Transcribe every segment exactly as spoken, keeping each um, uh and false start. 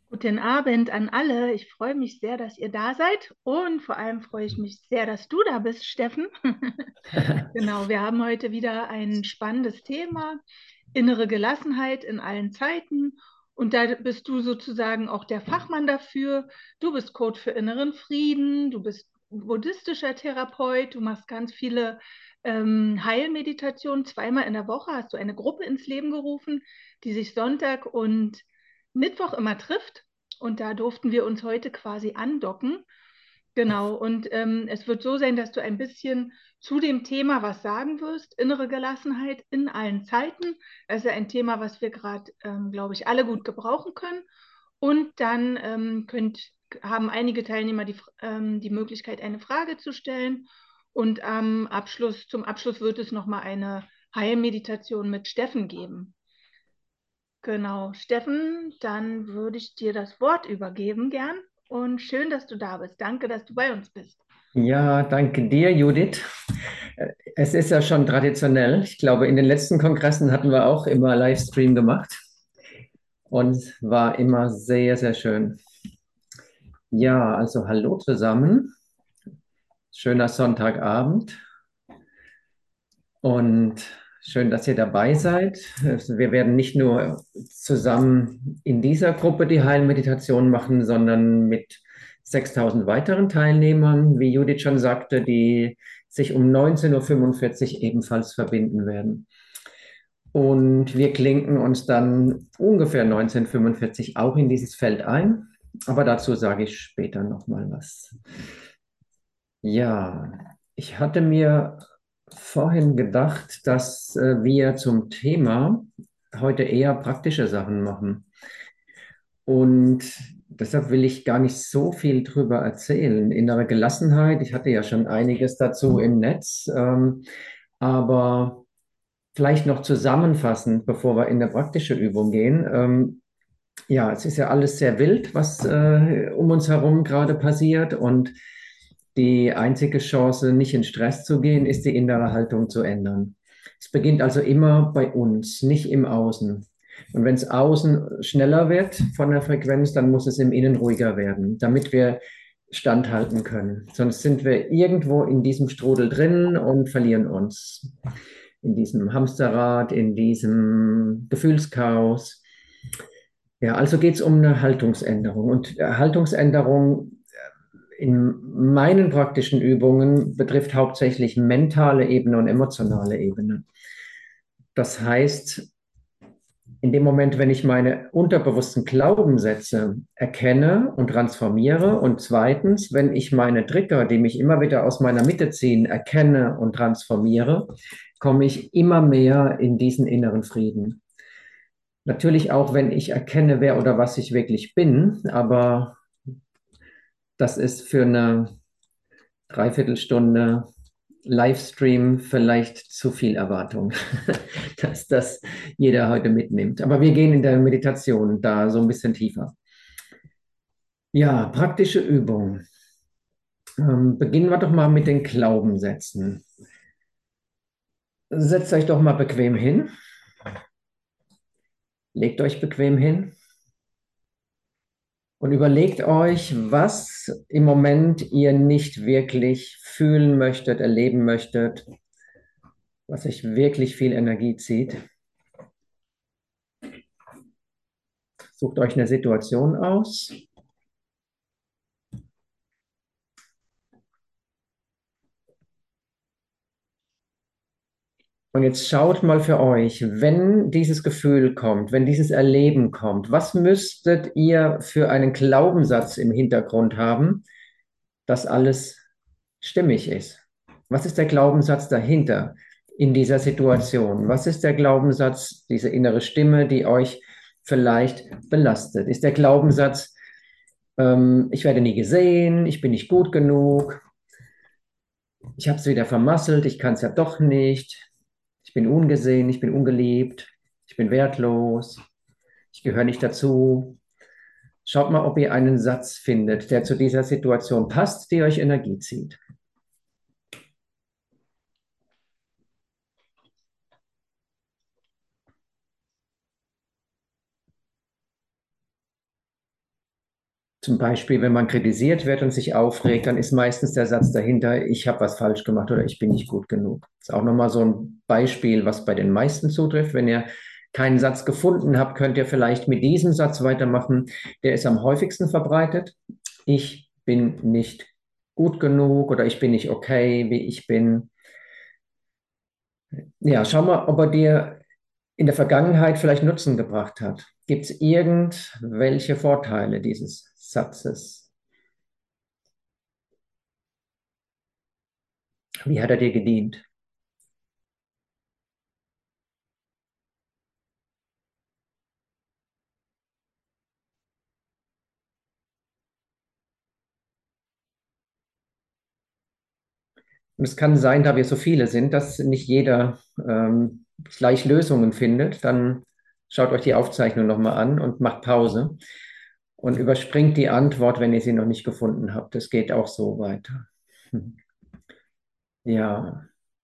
Guten Abend an alle. Ich freue mich sehr, dass ihr da seid und vor allem freue ich mich sehr, dass du da bist, Steffen. Genau, wir haben heute wieder ein spannendes Thema, innere Gelassenheit in allen Zeiten. Und da bist du sozusagen auch der Fachmann dafür. Du bist Coach für inneren Frieden, du bist buddhistischer Therapeut, du machst ganz viele ähm, Heilmeditationen. Zweimal in der Woche hast du eine Gruppe ins Leben gerufen, die sich Sonntag und Mittwoch immer trifft. Und da durften wir uns heute quasi andocken. Genau, und ähm, es wird so sein, dass du ein bisschen zu dem Thema was sagen wirst, innere Gelassenheit in allen Zeiten. Das ist ja ein Thema, was wir gerade, ähm, glaube ich, alle gut gebrauchen können. Und dann ähm, könnt, haben einige Teilnehmer die, ähm, die Möglichkeit, eine Frage zu stellen. Und am Abschluss, zum Abschluss wird es nochmal eine Heilmeditation mit Steffen geben. Genau, Steffen, dann würde ich dir das Wort übergeben gern. Und schön, dass du da bist. Danke, dass du bei uns bist. Ja, danke dir, Judith. Äh, Es ist ja schon traditionell. Ich glaube, in den letzten Kongressen hatten wir auch immer Livestream gemacht und war immer sehr, sehr schön. Ja, also hallo zusammen. Schöner Sonntagabend und schön, dass ihr dabei seid. Also wir werden nicht nur zusammen in dieser Gruppe die Heilmeditation machen, sondern mit sechstausend weiteren Teilnehmern, wie Judith schon sagte, die sich um neunzehn Uhr fünfundvierzig ebenfalls verbinden werden. Und wir klinken uns dann ungefähr neunzehn Uhr fünfundvierzig auch in dieses Feld ein. Aber dazu sage ich später nochmal was. Ja, ich hatte mir vorhin gedacht, dass äh, wir zum Thema heute eher praktische Sachen machen. Und deshalb will ich gar nicht so viel drüber erzählen. Innere Gelassenheit, ich hatte ja schon einiges dazu im Netz, ähm, aber vielleicht noch zusammenfassend, bevor wir in eine praktische Übung gehen. Ähm, ja, es ist ja alles sehr wild, was äh, um uns herum gerade passiert, und die einzige Chance, nicht in Stress zu gehen, ist die innere Haltung zu ändern. Es beginnt also immer bei uns, nicht im Außen. Und wenn es außen schneller wird von der Frequenz, dann muss es im Innen ruhiger werden, damit wir standhalten können. Sonst sind wir irgendwo in diesem Strudel drin und verlieren uns. In diesem Hamsterrad, in diesem Gefühlschaos. Ja, also geht es um eine Haltungsänderung. Und Haltungsänderung in meinen praktischen Übungen betrifft hauptsächlich mentale Ebene und emotionale Ebene. Das heißt, in dem Moment, wenn ich meine unterbewussten Glaubenssätze erkenne und transformiere, und zweitens, wenn ich meine Trigger, die mich immer wieder aus meiner Mitte ziehen, erkenne und transformiere, komme ich immer mehr in diesen inneren Frieden. Natürlich auch, wenn ich erkenne, wer oder was ich wirklich bin, aber das ist für eine Dreiviertelstunde Livestream vielleicht zu viel Erwartung, dass das jeder heute mitnimmt. Aber wir gehen in der Meditation da so ein bisschen tiefer. Ja, praktische Übung. Ähm, beginnen wir doch mal mit den Glaubenssätzen. Setzt euch doch mal bequem hin. Legt euch bequem hin und überlegt euch, was im Moment ihr nicht wirklich fühlen möchtet, erleben möchtet, was euch wirklich viel Energie zieht. Sucht euch eine Situation aus. Und jetzt schaut mal für euch, wenn dieses Gefühl kommt, wenn dieses Erleben kommt, was müsstet ihr für einen Glaubenssatz im Hintergrund haben, dass alles stimmig ist? Was ist der Glaubenssatz dahinter in dieser Situation? Was ist der Glaubenssatz, diese innere Stimme, die euch vielleicht belastet? Ist der Glaubenssatz, ähm, ich werde nie gesehen, ich bin nicht gut genug, ich habe es wieder vermasselt, ich kann es ja doch nicht, ich bin ungesehen, ich bin ungeliebt, ich bin wertlos, ich gehöre nicht dazu. Schaut mal, ob ihr einen Satz findet, der zu dieser Situation passt, die euch Energie zieht. Zum Beispiel, wenn man kritisiert wird und sich aufregt, dann ist meistens der Satz dahinter, ich habe was falsch gemacht oder ich bin nicht gut genug. Das ist auch nochmal so ein Beispiel, was bei den meisten zutrifft. Wenn ihr keinen Satz gefunden habt, könnt ihr vielleicht mit diesem Satz weitermachen. Der ist am häufigsten verbreitet. Ich bin nicht gut genug oder ich bin nicht okay, wie ich bin. Ja, schau mal, ob er dir in der Vergangenheit vielleicht Nutzen gebracht hat. Gibt es irgendwelche Vorteile dieses Satzes? Wie hat er dir gedient? Und es kann sein, da wir so viele sind, dass nicht jeder ähm, gleich Lösungen findet. Dann schaut euch die Aufzeichnung nochmal an und macht Pause und überspringt die Antwort, wenn ihr sie noch nicht gefunden habt. Das geht auch so weiter. Hm. Ja,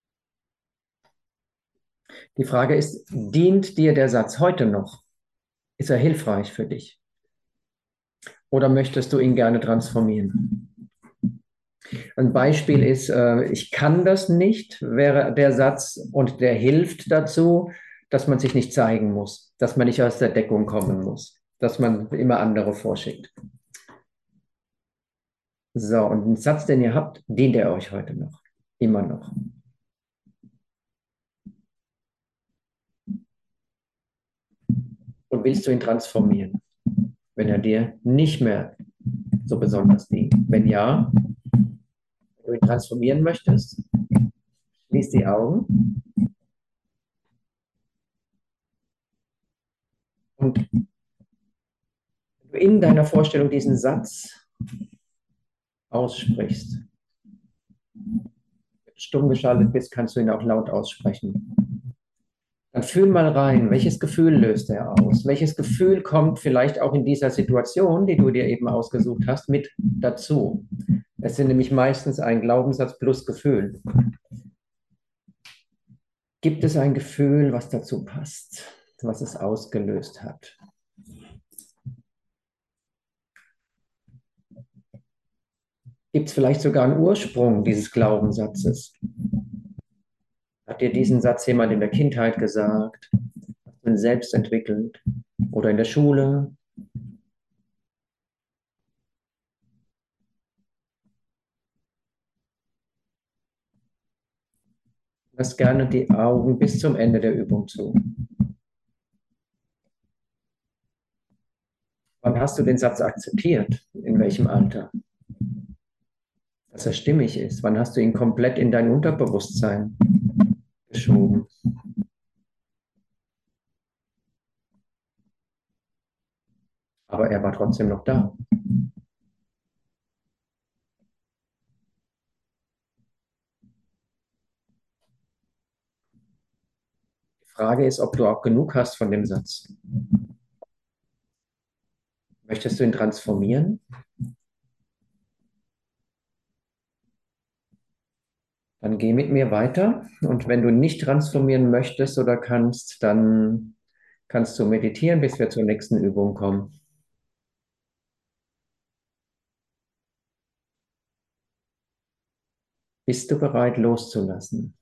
die Frage ist, dient dir der Satz heute noch? Ist er hilfreich für dich? Oder möchtest du ihn gerne transformieren? Ein Beispiel ist, äh, ich kann das nicht, wäre der Satz, und der hilft dazu, dass man sich nicht zeigen muss, dass man nicht aus der Deckung kommen muss, dass man immer andere vorschickt. So, und ein Satz, den ihr habt, dient er euch heute noch, immer noch. Und willst du ihn transformieren, wenn er dir nicht mehr so besonders dient? Wenn ja, wenn du ihn transformieren möchtest, schließ die Augen und in deiner Vorstellung diesen Satz aussprichst, stumm geschaltet bist, kannst du ihn auch laut aussprechen. Dann fühl mal rein, welches Gefühl löst er aus? Welches Gefühl kommt vielleicht auch in dieser Situation, die du dir eben ausgesucht hast, mit dazu? Es sind nämlich meistens ein Glaubenssatz plus Gefühl. Gibt es ein Gefühl, was dazu passt, was es ausgelöst hat? Gibt es vielleicht sogar einen Ursprung dieses Glaubenssatzes? Hat dir diesen Satz jemand in der Kindheit gesagt? Hast du ihn selbst entwickelt? Oder in der Schule? Lass gerne die Augen bis zum Ende der Übung zu. Wann hast du den Satz akzeptiert? In welchem Alter? Dass er stimmig ist. Wann hast du ihn komplett in dein Unterbewusstsein geschoben? Aber er war trotzdem noch da. Die Frage ist, ob du auch genug hast von dem Satz. Möchtest du ihn transformieren? Dann geh mit mir weiter. Und wenn du nicht transformieren möchtest oder kannst, dann kannst du meditieren, bis wir zur nächsten Übung kommen. Bist du bereit loszulassen?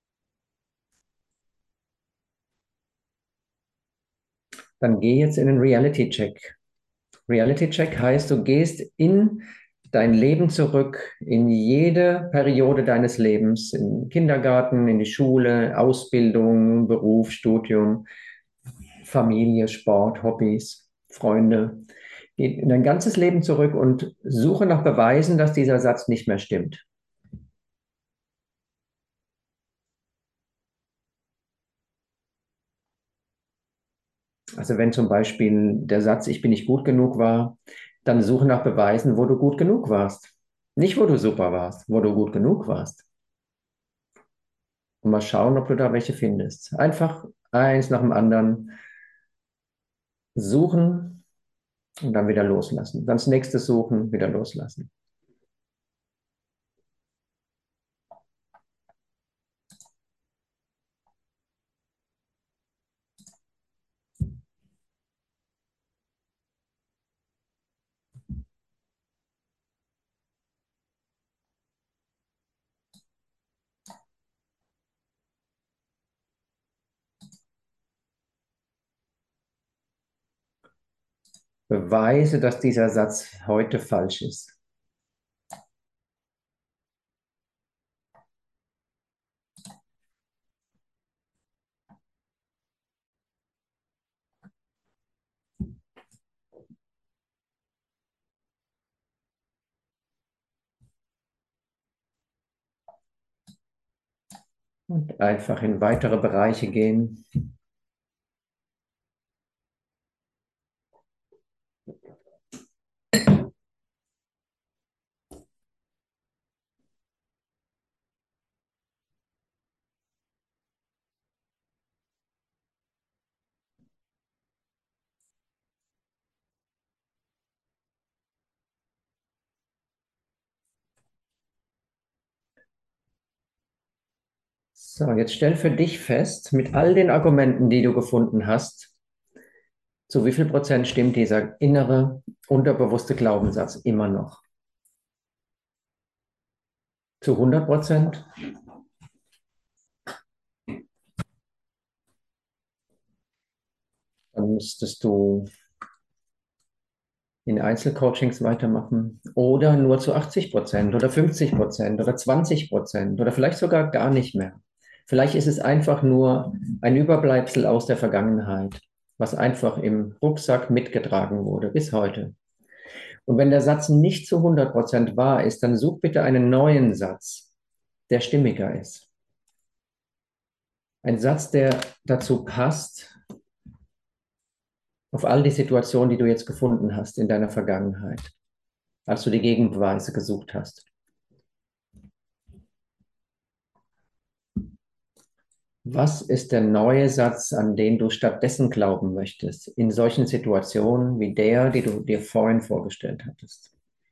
Dann geh jetzt in den Reality-Check. Reality-Check heißt, du gehst in dein Leben zurück, in jede Periode deines Lebens, in den Kindergarten, in die Schule, Ausbildung, Beruf, Studium, Familie, Sport, Hobbys, Freunde. Geh in dein ganzes Leben zurück und suche nach Beweisen, dass dieser Satz nicht mehr stimmt. Also wenn zum Beispiel der Satz, ich bin nicht gut genug war, dann suche nach Beweisen, wo du gut genug warst. Nicht, wo du super warst, wo du gut genug warst. Und mal schauen, ob du da welche findest. Einfach eins nach dem anderen suchen und dann wieder loslassen. Dann das nächste suchen, wieder loslassen. Beweise, dass dieser Satz heute falsch ist. Und einfach in weitere Bereiche gehen. So, jetzt stell für dich fest, mit all den Argumenten, die du gefunden hast, zu wie viel Prozent stimmt dieser innere, unterbewusste Glaubenssatz immer noch? Zu hundert Prozent? Dann müsstest du in Einzelcoachings weitermachen oder nur zu achtzig Prozent oder fünfzig Prozent oder zwanzig Prozent oder vielleicht sogar gar nicht mehr. Vielleicht ist es einfach nur ein Überbleibsel aus der Vergangenheit, was einfach im Rucksack mitgetragen wurde bis heute. Und wenn der Satz nicht zu hundert Prozent wahr ist, dann such bitte einen neuen Satz, der stimmiger ist. Ein Satz, der dazu passt, auf all die Situationen, die du jetzt gefunden hast in deiner Vergangenheit, als du die Gegenbeweise gesucht hast. Was ist der neue Satz, an den du stattdessen glauben möchtest, in solchen Situationen wie der, die du dir vorhin vorgestellt hattest?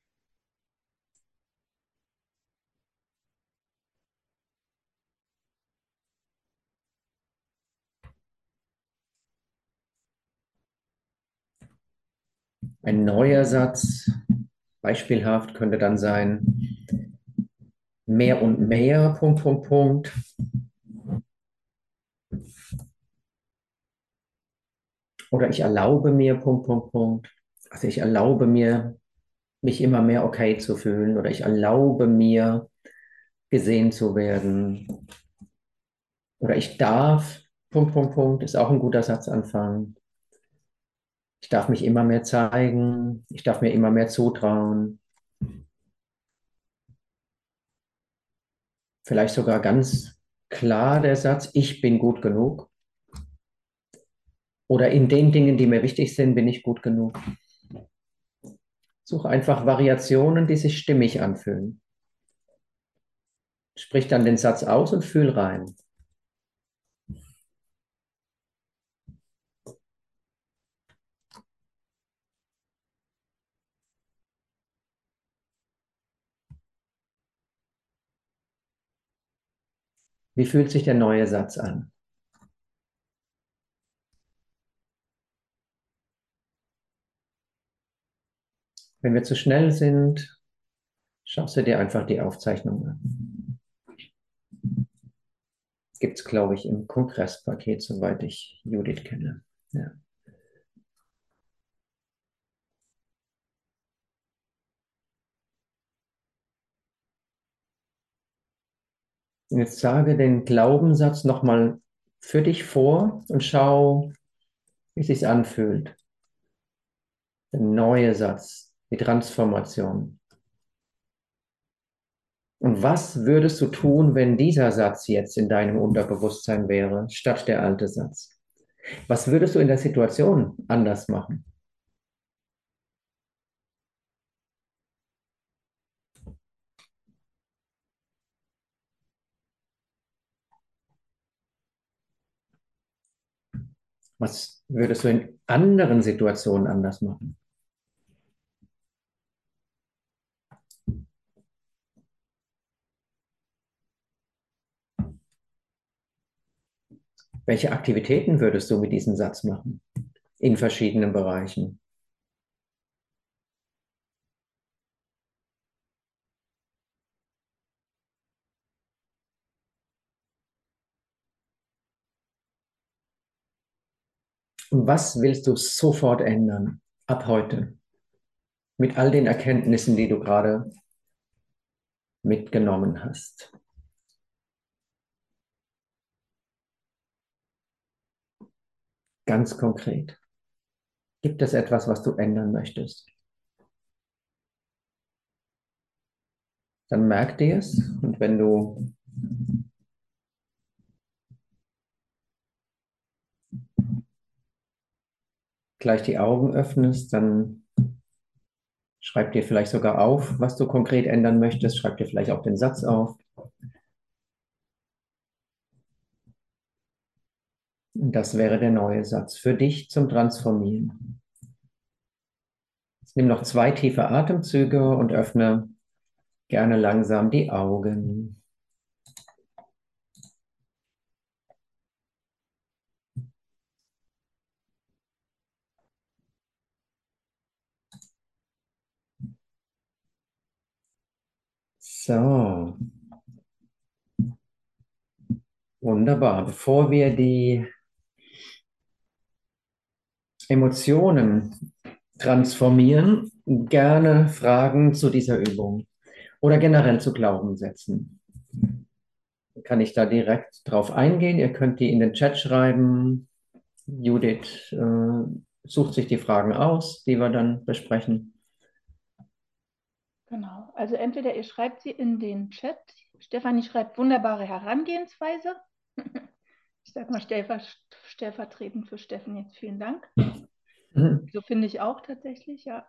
Ein neuer Satz, beispielhaft, könnte dann sein, mehr und mehr, Punkt, Punkt, Punkt. Oder ich erlaube mir, Punkt, Punkt, Punkt. Also ich erlaube mir, mich immer mehr okay zu fühlen. Oder ich erlaube mir, gesehen zu werden. Oder ich darf, Punkt, Punkt, Punkt, ist auch ein guter Satzanfang. Ich darf mich immer mehr zeigen. Ich darf mir immer mehr zutrauen. Vielleicht sogar ganz klar der Satz, ich bin gut genug. Oder in den Dingen, die mir wichtig sind, bin ich gut genug. Suche einfach Variationen, die sich stimmig anfühlen. Sprich dann den Satz aus und fühl rein. Wie fühlt sich der neue Satz an? Wenn wir zu schnell sind, schaust du dir einfach die Aufzeichnung an. Gibt es, glaube ich, im Kongresspaket, soweit ich Judith kenne. Ja. Und jetzt sage den Glaubenssatz nochmal für dich vor und schau, wie es sich anfühlt. Der neue Satz, die Transformation. Und was würdest du tun, wenn dieser Satz jetzt in deinem Unterbewusstsein wäre, statt der alte Satz? Was würdest du in der Situation anders machen? Was würdest du in anderen Situationen anders machen? Welche Aktivitäten würdest du mit diesem Satz machen? In verschiedenen Bereichen. Und was willst du sofort ändern? ab heute, mit all den Erkenntnissen, die du gerade mitgenommen hast. Ganz konkret. Gibt es etwas, was du ändern möchtest? Dann merk dir es. Und wenn du gleich die Augen öffnest, dann schreib dir vielleicht sogar auf, was du konkret ändern möchtest. Schreib dir vielleicht auch den Satz auf. Und das wäre der neue Satz für dich zum Transformieren. Jetzt nimm noch zwei tiefe Atemzüge und öffne gerne langsam die Augen. So, wunderbar. Bevor wir die Emotionen transformieren, gerne Fragen zu dieser Übung oder generell zu Glaubenssätzen. Kann ich da direkt drauf eingehen? Ihr könnt die in den Chat schreiben. Judith äh, sucht sich die Fragen aus, die wir dann besprechen. Genau. Also entweder ihr schreibt sie in den Chat. Stefanie schreibt wunderbare Herangehensweise. Ich sage mal stellvertretend für Steffen jetzt vielen Dank. Mhm. So finde ich auch tatsächlich, ja.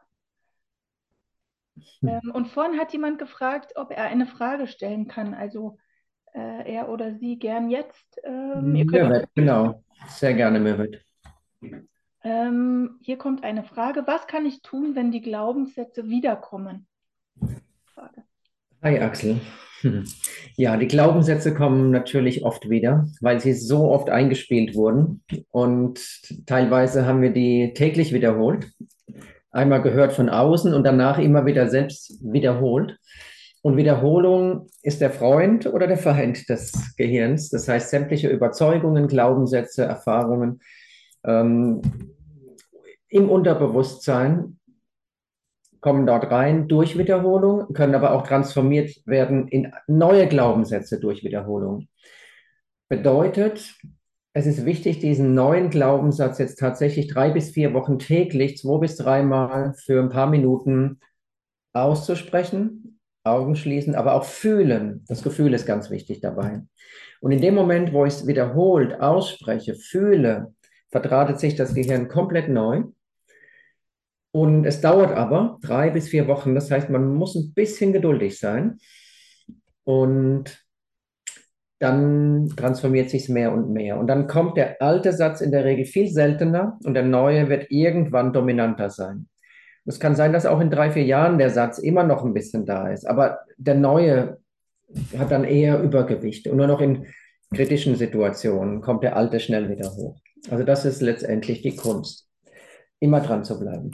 Ähm, und vorhin hat jemand gefragt, ob er eine Frage stellen kann. Also äh, er oder sie gern jetzt. Ähm, ihr könnt auch, Mirwet, genau. Sehr gerne, Mirwet. ähm, hier kommt eine Frage. Was kann ich tun, wenn die Glaubenssätze wiederkommen? Frage. Hi Axel. Hm. Ja, die Glaubenssätze kommen natürlich oft wieder, weil sie so oft eingespielt wurden. Und teilweise haben wir die täglich wiederholt. Einmal gehört von außen und danach immer wieder selbst wiederholt. Und Wiederholung ist der Freund oder der Feind des Gehirns. Das heißt, sämtliche Überzeugungen, Glaubenssätze, Erfahrungen ähm, im Unterbewusstsein kommen dort rein durch Wiederholung, können aber auch transformiert werden in neue Glaubenssätze durch Wiederholung. Bedeutet, es ist wichtig, diesen neuen Glaubenssatz jetzt tatsächlich drei bis vier Wochen täglich, zwei bis dreimal für ein paar Minuten auszusprechen, Augen schließen, aber auch fühlen. Das Gefühl ist ganz wichtig dabei. Und in dem Moment, wo ich es wiederholt ausspreche, fühle, verdrahtet sich das Gehirn komplett neu. Und es dauert aber drei bis vier Wochen. Das heißt, man muss ein bisschen geduldig sein. Und dann transformiert sich es mehr und mehr. Und dann kommt der alte Satz in der Regel viel seltener und der neue wird irgendwann dominanter sein. Es kann sein, dass auch in drei, vier Jahren der Satz immer noch ein bisschen da ist, aber der neue hat dann eher Übergewicht. Und nur noch in kritischen Situationen kommt der alte schnell wieder hoch. Also das ist letztendlich die Kunst, immer dran zu bleiben.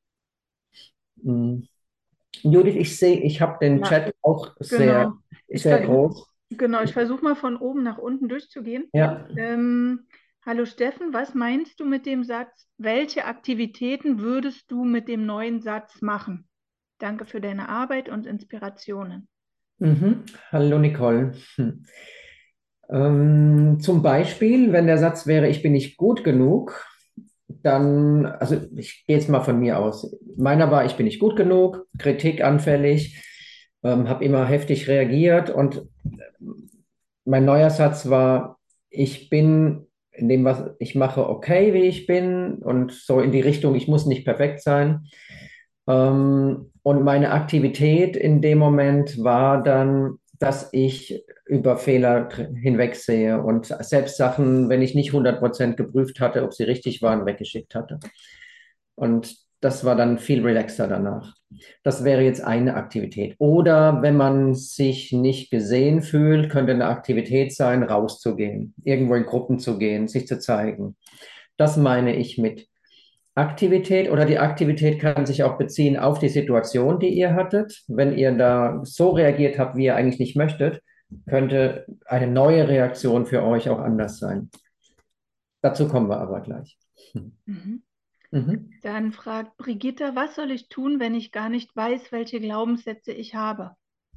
Hm. Judith, ich sehe, ich habe den Ja, Chat auch sehr, genau. Ich sehr versuche groß. genau, ich versuch mal von oben nach unten durchzugehen. Ja. Ähm, hallo Steffen, was meinst du mit dem Satz, welche Aktivitäten würdest du mit dem neuen Satz machen? Danke für deine Arbeit und Inspirationen. Mhm. Hallo Nicole. Hm. Ähm, zum Beispiel, wenn der Satz wäre, ich bin nicht gut genug, dann, also ich gehe jetzt mal von mir aus. Meiner war, ich bin nicht gut genug, kritikanfällig, ähm, habe immer heftig reagiert und mein neuer Satz war, ich bin in dem, was ich mache, okay, wie ich bin und so in die Richtung, ich muss nicht perfekt sein. Ähm, und meine Aktivität in dem Moment war dann, dass ich über Fehler hinwegsehe und selbst Sachen, wenn ich nicht hundert Prozent geprüft hatte, ob sie richtig waren, weggeschickt hatte. Und das war dann viel relaxer danach. Das wäre jetzt eine Aktivität. Oder wenn man sich nicht gesehen fühlt, könnte eine Aktivität sein, rauszugehen, irgendwo in Gruppen zu gehen, sich zu zeigen. Das meine ich mit Aktivität, oder die Aktivität kann sich auch beziehen auf die Situation, die ihr hattet. Wenn ihr da so reagiert habt, wie ihr eigentlich nicht möchtet, könnte eine neue Reaktion für euch auch anders sein. Dazu kommen wir aber gleich. Mhm. Mhm. Dann fragt Brigitta, was soll ich tun, wenn ich gar nicht weiß, welche Glaubenssätze ich habe?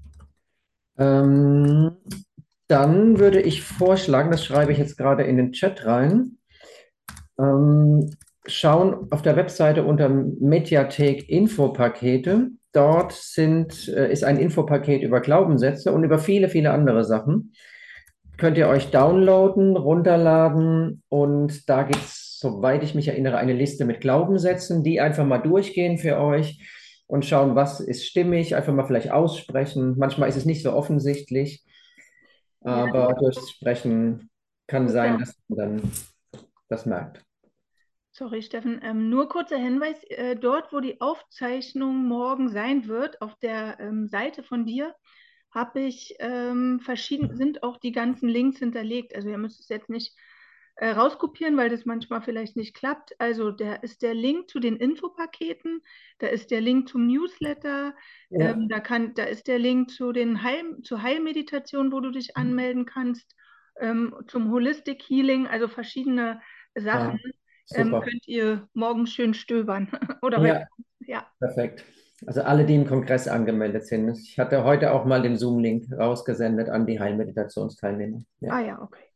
Ähm, Dann würde ich vorschlagen, das schreibe ich jetzt gerade in den Chat rein, ähm, schauen auf der Webseite unter Mediathek Infopakete. Dort sind, äh, ist ein Infopaket über Glaubenssätze und über viele, viele andere Sachen. Könnt ihr euch downloaden, runterladen und da gibt es, soweit ich mich erinnere, eine Liste mit Glaubenssätzen, die einfach mal durchgehen für euch und schauen, was ist stimmig, einfach mal vielleicht aussprechen. Manchmal ist es nicht so offensichtlich, Ja, aber durchs Sprechen kann sein, kurzer, dass man dann das merkt. sorry, Steffen, ähm, nur kurzer Hinweis, äh, dort, wo die Aufzeichnung morgen sein wird, auf der ähm, Seite von dir, habe ich ähm, verschieden, sind auch die ganzen Links hinterlegt. Also ihr müsst es jetzt nicht äh, rauskopieren, weil das manchmal vielleicht nicht klappt. Also da ist der Link zu den Infopaketen, da ist der Link zum Newsletter, Ja. ähm, da kann, da ist der Link zu den Heil, zur Heilmeditation, wo du dich anmelden kannst, ähm, zum Holistic Healing, also verschiedene Sachen. Ah, Ähm, super. könnt ihr morgen schön stöbern oder heute. Ja, Ja. perfekt. Also alle, die im Kongress angemeldet sind. Ich hatte heute auch mal den Zoom-Link rausgesendet an die Heilmeditationsteilnehmer. Ja, Ah ja, okay.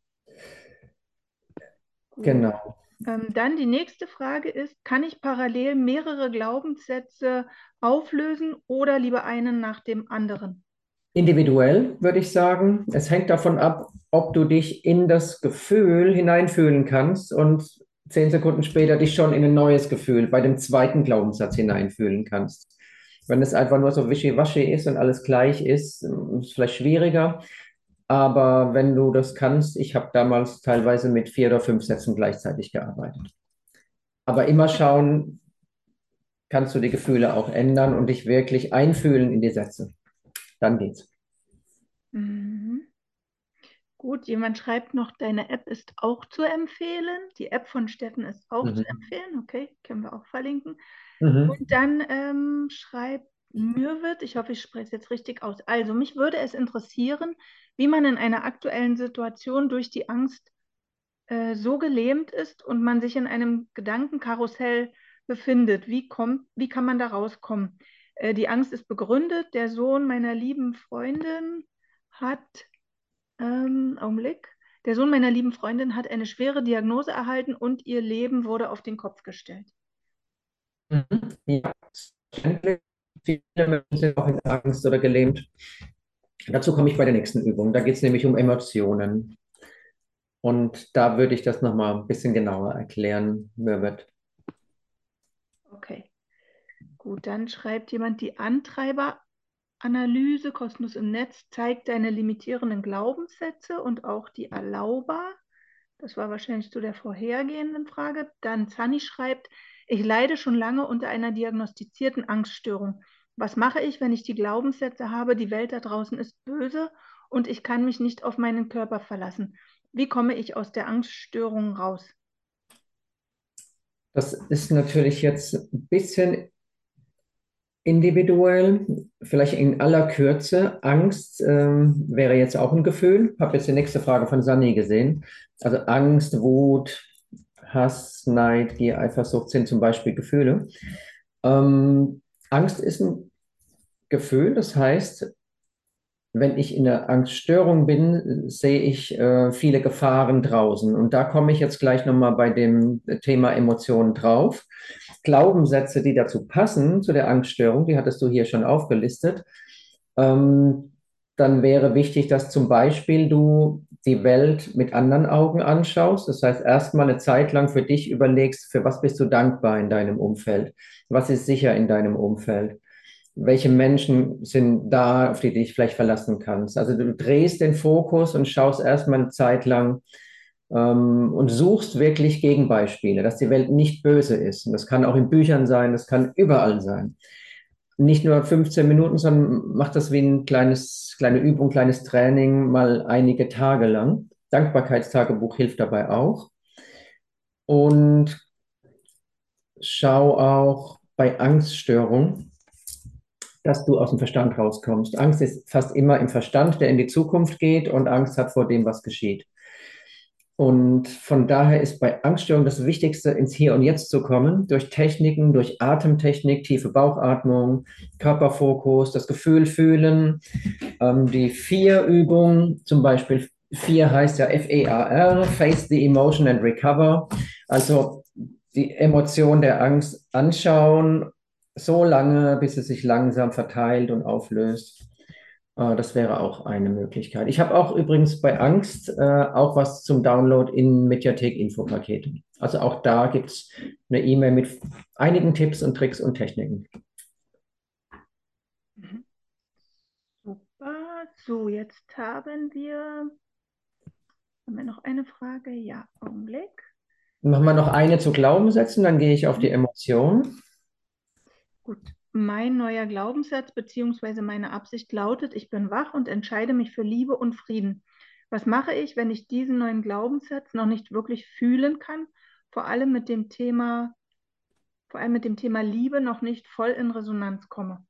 Gut. genau. Ähm, dann die nächste Frage ist, kann ich parallel mehrere Glaubenssätze auflösen oder lieber einen nach dem anderen? Individuell würde ich sagen. Es hängt davon ab, ob du dich in das Gefühl hineinfühlen kannst und zehn Sekunden später dich schon in ein neues Gefühl bei dem zweiten Glaubenssatz hineinfühlen kannst. Wenn es einfach nur so wischiwaschi ist und alles gleich ist, ist es vielleicht schwieriger. Aber wenn du das kannst, ich habe damals teilweise mit vier oder fünf Sätzen gleichzeitig gearbeitet. Aber immer schauen, kannst du die Gefühle auch ändern und dich wirklich einfühlen in die Sätze. Dann geht's. Mhm. Gut, jemand schreibt noch, deine App ist auch zu empfehlen. Die App von Steffen ist auch zu Mhm. empfehlen. Okay, können wir auch verlinken. Mhm. Und dann ähm, schreibt Mürwit, ich hoffe, ich spreche es jetzt richtig aus. Also, mich würde es interessieren, wie man in einer aktuellen Situation durch die Angst äh, so gelähmt ist und man sich in einem Gedankenkarussell befindet. Wie kommt, wie kann man da rauskommen? Äh, die Angst ist begründet. Der Sohn meiner lieben Freundin hat, ähm, Augenblick, der Sohn meiner lieben Freundin hat eine schwere Diagnose erhalten und ihr Leben wurde auf den Kopf gestellt. Mhm. Ja, verständlich. Viele Menschen sind auch in Angst oder gelähmt. Dazu komme ich bei der nächsten Übung. Da geht es nämlich um Emotionen. Und da würde ich das nochmal ein bisschen genauer erklären, Mürwet. Okay, gut, dann schreibt jemand, die Antreiberanalyse kostenlos im Netz zeigt deine limitierenden Glaubenssätze und auch die Erlauber. Das war wahrscheinlich zu der vorhergehenden Frage. Dann Zanni schreibt, ich leide schon lange unter einer diagnostizierten Angststörung. Was mache ich, wenn ich die Glaubenssätze habe, die Welt da draußen ist böse und ich kann mich nicht auf meinen Körper verlassen? Wie komme ich aus der Angststörung raus? Das ist natürlich jetzt ein bisschen individuell, vielleicht in aller Kürze. Angst ähm, wäre jetzt auch ein Gefühl. Habe jetzt die nächste Frage von Sani gesehen. Also Angst, Wut, Hass, Neid, Gier, Eifersucht sind zum Beispiel Gefühle. Ähm, Angst ist ein Gefühl, das heißt, wenn ich in der Angststörung bin, sehe ich äh, viele Gefahren draußen. Und da komme ich jetzt gleich nochmal bei dem Thema Emotionen drauf. Glaubenssätze, die dazu passen, zu der Angststörung, die hattest du hier schon aufgelistet. Ähm, Dann wäre wichtig, dass zum Beispiel du die Welt mit anderen Augen anschaust. Das heißt, erstmal eine Zeit lang für dich überlegst, für was bist du dankbar in deinem Umfeld? Was ist sicher in deinem Umfeld? Welche Menschen sind da, auf die du dich vielleicht verlassen kannst? Also du drehst den Fokus und schaust erstmal eine Zeit lang ähm, und suchst wirklich Gegenbeispiele, dass die Welt nicht böse ist. Und das kann auch in Büchern sein, das kann überall sein. Nicht nur fünfzehn Minuten, sondern mach das wie ein kleines, kleine Übung, kleines Training, mal einige Tage lang. Dankbarkeitstagebuch hilft dabei auch. Und schau auch bei Angststörungen, dass du aus dem Verstand rauskommst. Angst ist fast immer im Verstand, der in die Zukunft geht und Angst hat vor dem, was geschieht. Und von daher ist bei Angststörungen das Wichtigste, ins Hier und Jetzt zu kommen, durch Techniken, durch Atemtechnik, tiefe Bauchatmung, Körperfokus, das Gefühl fühlen. Ähm, die Vier-Übung, zum Beispiel Vier heißt ja F E A R, Face the Emotion and Recover. Also die Emotion der Angst anschauen, so lange, bis es sich langsam verteilt und auflöst. Äh, Das wäre auch eine Möglichkeit. Ich habe auch übrigens bei Angst äh, auch was zum Download in Mediathek-Infopakete. Also auch da gibt es eine E-Mail mit einigen Tipps und Tricks und Techniken. Mhm. Super. So, jetzt haben wir, haben wir noch eine Frage? Ja, Augenblick. Machen wir noch eine zu Glaubenssätzen, dann gehe ich auf die Mhm. Emotion. Gut. Mein neuer Glaubenssatz bzw. meine Absicht lautet, ich bin wach und entscheide mich für Liebe und Frieden. Was mache ich, wenn ich diesen neuen Glaubenssatz noch nicht wirklich fühlen kann? Vor allem mit dem Thema, vor allem mit dem Thema Liebe noch nicht voll in Resonanz komme.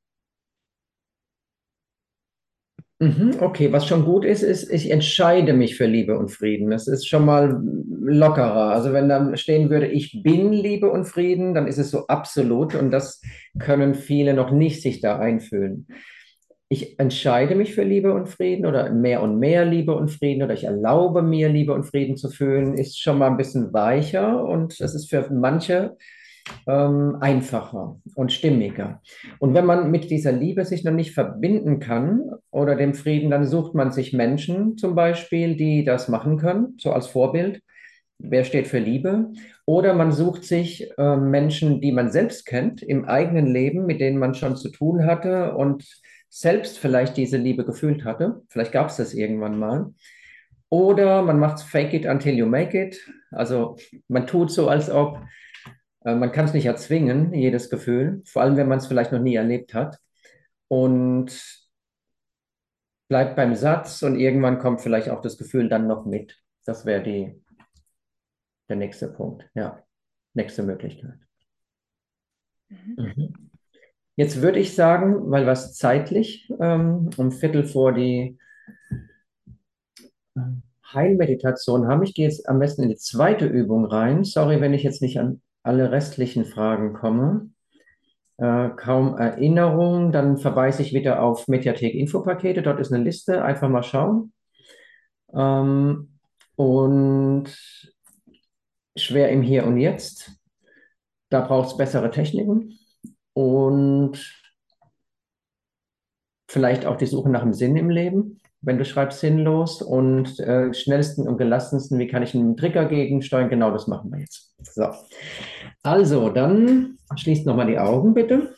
Mhm, okay, was schon gut ist, ist, ich entscheide mich für Liebe und Frieden. Das ist schon mal lockerer. Also wenn da stehen würde, ich bin Liebe und Frieden, dann ist es so absolut und das können viele noch nicht sich da einfühlen. Ich entscheide mich für Liebe und Frieden oder mehr und mehr Liebe und Frieden oder ich erlaube mir Liebe und Frieden zu fühlen, ist schon mal ein bisschen weicher und das ist für manche ähm, einfacher und stimmiger. Und wenn man mit dieser Liebe sich noch nicht verbinden kann oder dem Frieden, dann sucht man sich Menschen zum Beispiel, die das machen können, so als Vorbild. Wer steht für Liebe? Oder man sucht sich äh, Menschen, die man selbst kennt im eigenen Leben, mit denen man schon zu tun hatte und selbst vielleicht diese Liebe gefühlt hatte. Vielleicht gab es das irgendwann mal. Oder man macht fake it until you make it. Also man tut so, als ob äh, man kann es nicht erzwingen, jedes Gefühl, vor allem wenn man es vielleicht noch nie erlebt hat. Und bleibt beim Satz und irgendwann kommt vielleicht auch das Gefühl dann noch mit. Das wäre die, der nächste Punkt. Ja, nächste Möglichkeit. Mhm. Mhm. Jetzt würde ich sagen, weil was zeitlich ähm, um Viertel vor die äh, Heilmeditation haben, ich gehe jetzt am besten in die zweite Übung rein. Sorry, wenn ich jetzt nicht an alle restlichen Fragen komme. Äh, kaum Erinnerung, dann verweise ich wieder auf Mediathek Infopakete. Dort ist eine Liste, einfach mal schauen. Ähm, und schwer im Hier und Jetzt. Da braucht es bessere Techniken und vielleicht auch die Suche nach dem Sinn im Leben. Wenn du schreibst sinnlos und äh, schnellsten und gelassensten, wie kann ich einen Trigger gegensteuern? Genau das machen wir jetzt. So. Also, dann schließt nochmal die Augen, bitte.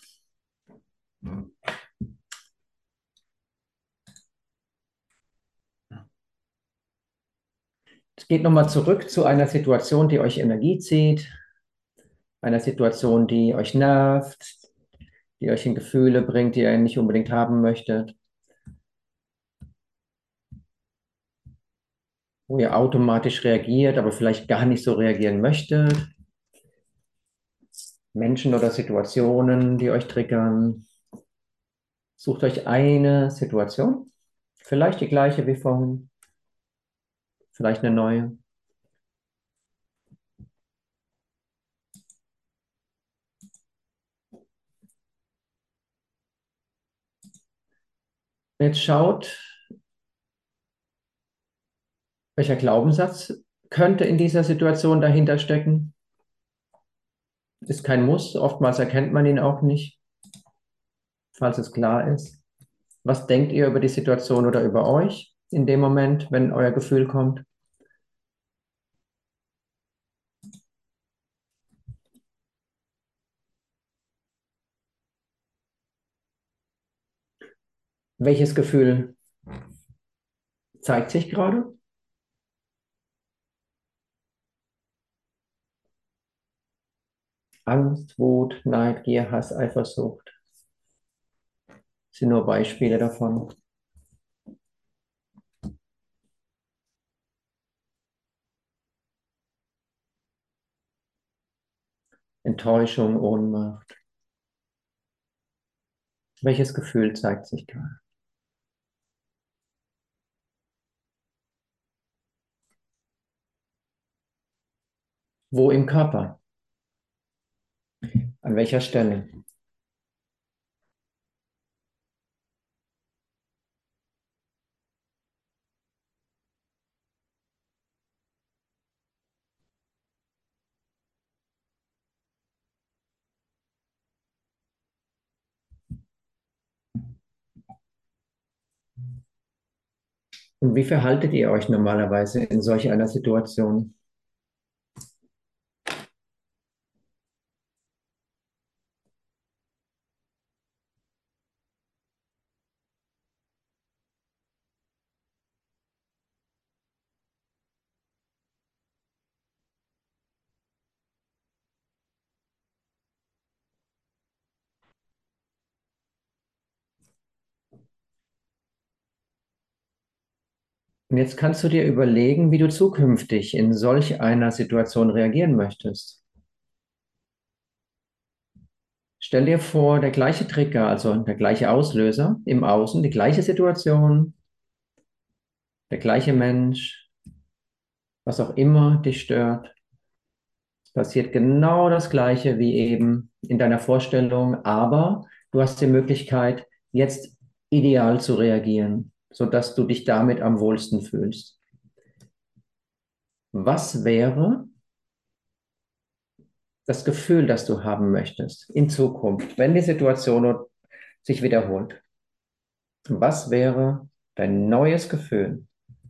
Es geht nochmal zurück zu einer Situation, die euch Energie zieht, einer Situation, die euch nervt, die euch in Gefühle bringt, die ihr nicht unbedingt haben möchtet, wo ihr automatisch reagiert, aber vielleicht gar nicht so reagieren möchtet. Menschen oder Situationen, die euch triggern. Sucht euch eine Situation, vielleicht die gleiche wie vorhin, vielleicht eine neue. Jetzt schaut, welcher Glaubenssatz könnte in dieser Situation dahinter stecken. Ist kein Muss, oftmals erkennt man ihn auch nicht, falls es klar ist. Was denkt ihr über die Situation oder über euch in dem Moment, wenn euer Gefühl kommt? Welches Gefühl zeigt sich gerade? Angst, Wut, Neid, Gier, Hass, Eifersucht sind nur Beispiele davon. Enttäuschung, Ohnmacht. Welches Gefühl zeigt sich gerade? Wo im Körper? An welcher Stelle? Und wie verhaltet ihr euch normalerweise in solch einer Situation? Und jetzt kannst du dir überlegen, wie du zukünftig in solch einer Situation reagieren möchtest. Stell dir vor, der gleiche Trigger, also der gleiche Auslöser im Außen, die gleiche Situation, der gleiche Mensch, was auch immer dich stört. Es passiert genau das Gleiche wie eben in deiner Vorstellung, aber du hast die Möglichkeit, jetzt ideal zu reagieren, sodass du dich damit am wohlsten fühlst. Was wäre das Gefühl, das du haben möchtest in Zukunft, wenn die Situation sich wiederholt? Was wäre dein neues Gefühl?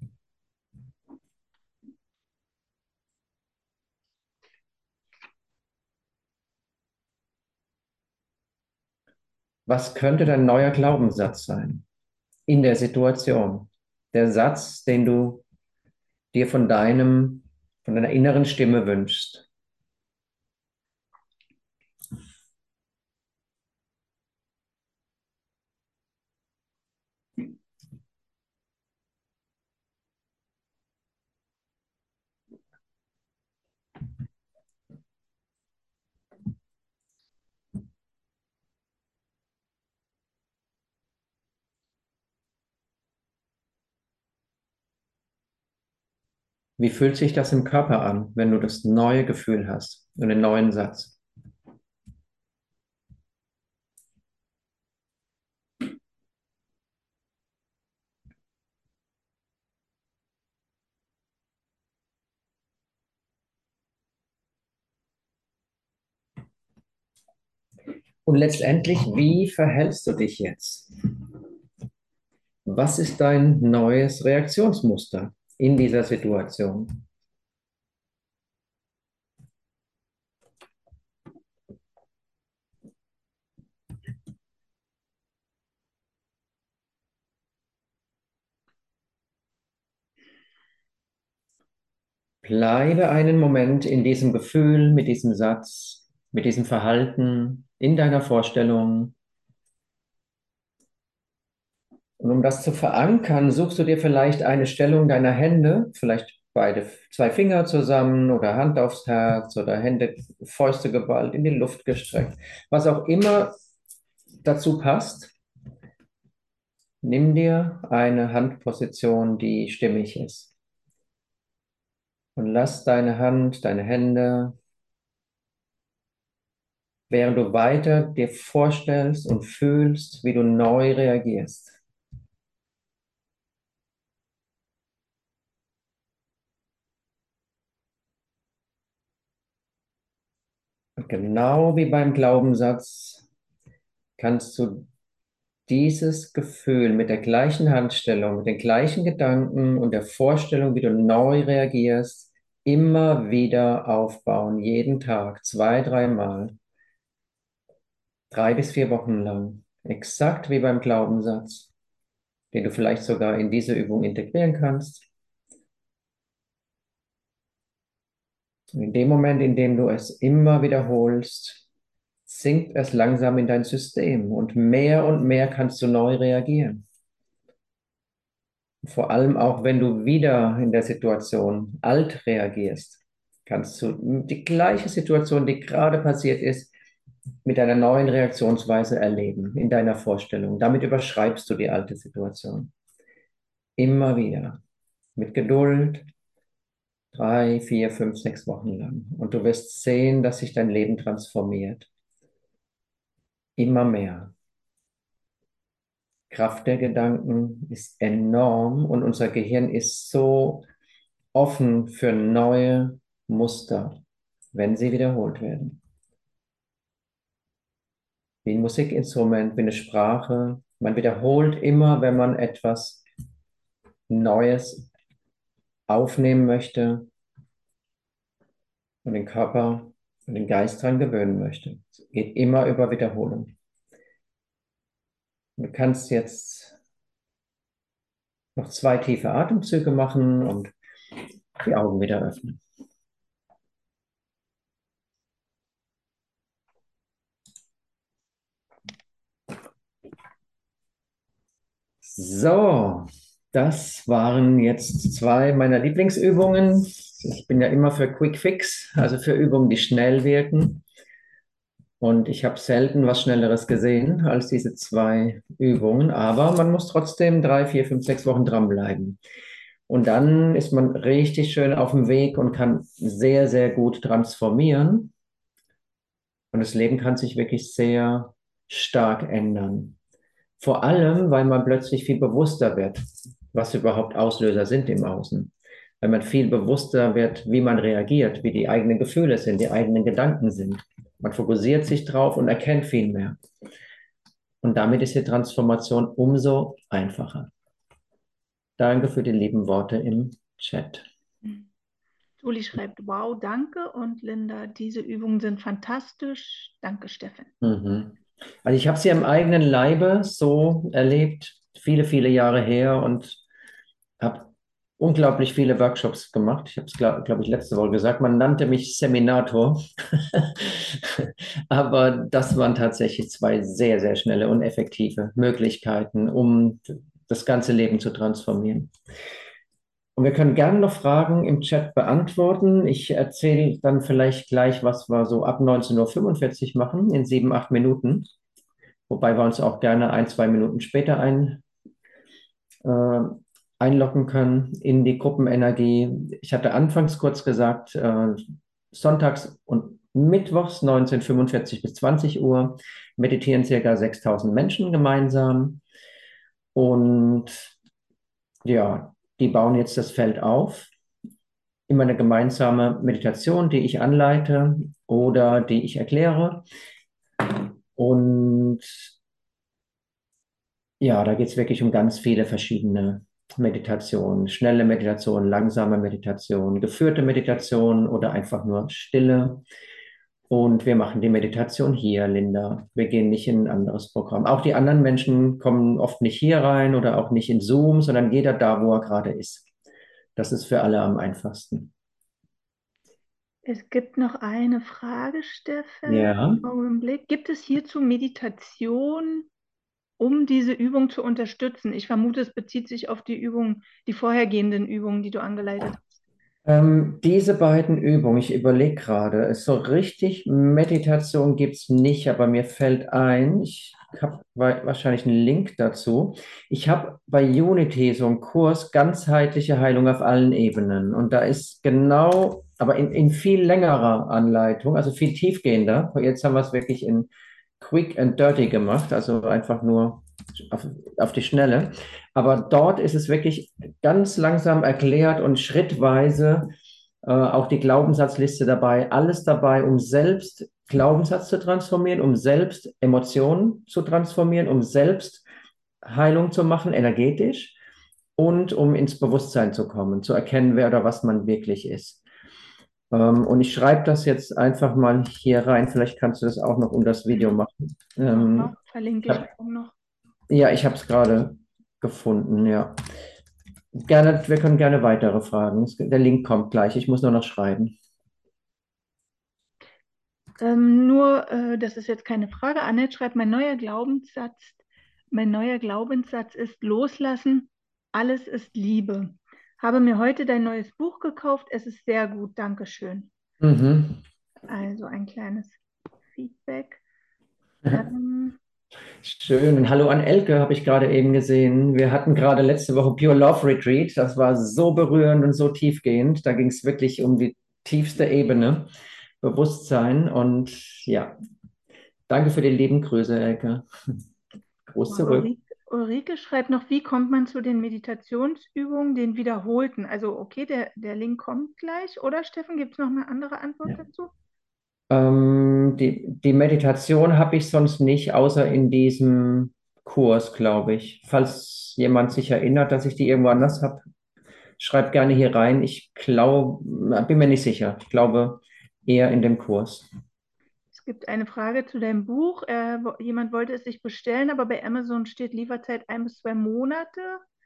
Was könnte dein neuer Glaubenssatz sein in der Situation? Der Satz, den du dir von deinem, von deiner inneren Stimme wünschst. Wie fühlt sich das im Körper an, wenn du das neue Gefühl hast und den neuen Satz? Und letztendlich, wie verhältst du dich jetzt? Was ist dein neues Reaktionsmuster in dieser Situation? Bleibe einen Moment in diesem Gefühl, mit diesem Satz, mit diesem Verhalten, in deiner Vorstellung. Und um das zu verankern, suchst du dir vielleicht eine Stellung deiner Hände, vielleicht beide, zwei Finger zusammen oder Hand aufs Herz oder Hände, Fäuste geballt, in die Luft gestreckt. Was auch immer dazu passt, nimm dir eine Handposition, die stimmig ist. Und lass deine Hand, deine Hände, während du weiter dir vorstellst und fühlst, wie du neu reagierst. Und genau wie beim Glaubenssatz kannst du dieses Gefühl mit der gleichen Handstellung, mit den gleichen Gedanken und der Vorstellung, wie du neu reagierst, immer wieder aufbauen, jeden Tag, zwei, dreimal, drei bis vier Wochen lang. Exakt wie beim Glaubenssatz, den du vielleicht sogar in diese Übung integrieren kannst. Und in dem Moment, in dem du es immer wiederholst, sinkt es langsam in dein System und mehr und mehr kannst du neu reagieren. Vor allem auch, wenn du wieder in der Situation alt reagierst, kannst du die gleiche Situation, die gerade passiert ist, mit einer neuen Reaktionsweise erleben, in deiner Vorstellung. Damit überschreibst du die alte Situation. Immer wieder. Mit Geduld, Drei, vier, fünf, sechs Wochen lang. Und du wirst sehen, dass sich dein Leben transformiert. Immer mehr. Kraft der Gedanken ist enorm und unser Gehirn ist so offen für neue Muster, wenn sie wiederholt werden. Wie ein Musikinstrument, wie eine Sprache. Man wiederholt immer, wenn man etwas Neues aufnehmen möchte und den Körper und den Geist dran gewöhnen möchte. Es geht immer über Wiederholung. Du kannst jetzt noch zwei tiefe Atemzüge machen und die Augen wieder öffnen. So, das waren jetzt zwei meiner Lieblingsübungen. Ich bin ja immer für Quick Fix, also für Übungen, die schnell wirken. Und ich habe selten was Schnelleres gesehen als diese zwei Übungen, aber man muss trotzdem drei, vier, fünf, sechs Wochen dranbleiben. Und dann ist man richtig schön auf dem Weg und kann sehr, sehr gut transformieren. Und das Leben kann sich wirklich sehr stark ändern. Vor allem, weil man plötzlich viel bewusster wird, was überhaupt Auslöser sind im Außen. Weil man viel bewusster wird, wie man reagiert, wie die eigenen Gefühle sind, die eigenen Gedanken sind. Man fokussiert sich drauf und erkennt viel mehr. Und damit ist die Transformation umso einfacher. Danke für die lieben Worte im Chat. Juli schreibt, wow, danke. Und Linda, diese Übungen sind fantastisch. Danke, Steffen. Mhm. Also ich habe sie am eigenen Leibe so erlebt, viele, viele Jahre her und habe unglaublich viele Workshops gemacht. Ich habe es, glaube glaub ich, letzte Woche gesagt. Man nannte mich Seminator. Aber das waren tatsächlich zwei sehr, sehr schnelle und effektive Möglichkeiten, um das ganze Leben zu transformieren. Und wir können gerne noch Fragen im Chat beantworten. Ich erzähle dann vielleicht gleich, was wir so ab neunzehn Uhr fünfundvierzig machen, in sieben, acht Minuten. Wobei wir uns auch gerne ein, zwei Minuten später ein, äh, einloggen können in die Gruppenenergie. Ich hatte anfangs kurz gesagt, äh, sonntags und mittwochs neunzehn Uhr fünfundvierzig bis zwanzig Uhr meditieren circa sechstausend Menschen gemeinsam. Und ja, die bauen jetzt das Feld auf. Immer eine gemeinsame Meditation, die ich anleite oder die ich erkläre. Und ja, da geht es wirklich um ganz viele verschiedene Meditationen. Schnelle Meditation, langsame Meditation, geführte Meditation oder einfach nur Stille. Und wir machen die Meditation hier, Linda. Wir gehen nicht in ein anderes Programm. Auch die anderen Menschen kommen oft nicht hier rein oder auch nicht in Zoom, sondern jeder da, wo er gerade ist. Das ist für alle am einfachsten. Es gibt noch eine Frage, Steffen. Ja. Augenblick. Gibt es hierzu Meditation, um diese Übung zu unterstützen? Ich vermute, es bezieht sich auf die Übung, die vorhergehenden Übungen, die du angeleitet hast. Ähm, diese beiden Übungen, ich überlege gerade, es so richtig Meditation gibt es nicht, aber mir fällt ein, ich habe wahrscheinlich einen Link dazu. Ich habe bei Unity so einen Kurs ganzheitliche Heilung auf allen Ebenen und da ist genau, aber in, in viel längerer Anleitung, also viel tiefgehender. Jetzt haben wir es wirklich in Quick and Dirty gemacht, also einfach nur auf, auf die Schnelle. Aber dort ist es wirklich ganz langsam erklärt und schrittweise äh, auch die Glaubenssatzliste dabei, alles dabei, um selbst Glaubenssatz zu transformieren, um selbst Emotionen zu transformieren, um selbst Heilung zu machen, energetisch und um ins Bewusstsein zu kommen, zu erkennen, wer oder was man wirklich ist. Ähm, und ich schreibe das jetzt einfach mal hier rein. Vielleicht kannst du das auch noch um das Video Mhm. machen. Ja, Ähm, verlinke ich ich hab, auch noch. ja, ich habe es gerade gefunden, ja. Gerne, wir können gerne weitere Fragen. Es- Der Link kommt gleich. Ich muss nur noch schreiben. Ähm, nur, äh, das ist jetzt keine Frage. Annette schreibt, mein neuer Glaubenssatz, mein neuer Glaubenssatz ist Loslassen, alles ist Liebe. Habe mir heute dein neues Buch gekauft. Es ist sehr gut. Dankeschön. Mhm. Also ein kleines Feedback. Ähm, Schön. Und hallo an Elke, habe ich gerade eben gesehen. Wir hatten gerade letzte Woche Pure Love Retreat. Das war so berührend und so tiefgehend. Da ging es wirklich um die tiefste Ebene, Bewusstsein. Und ja, danke für die lieben Grüße, Elke. Gruß Und zurück. Ulrike, Ulrike schreibt noch, wie kommt man zu den Meditationsübungen, den wiederholten? Also okay, der, der Link kommt gleich. Oder Steffen, gibt es noch eine andere Antwort Ja. dazu? Ähm, die, die Meditation habe ich sonst nicht, außer in diesem Kurs, glaube ich. Falls jemand sich erinnert, dass ich die irgendwo anders habe, schreibt gerne hier rein. Ich glaube, bin mir nicht sicher. Ich glaube eher in dem Kurs. Es gibt eine Frage zu deinem Buch. Äh, wo- jemand wollte es sich bestellen, aber bei Amazon steht Lieferzeit ein bis zwei Monate.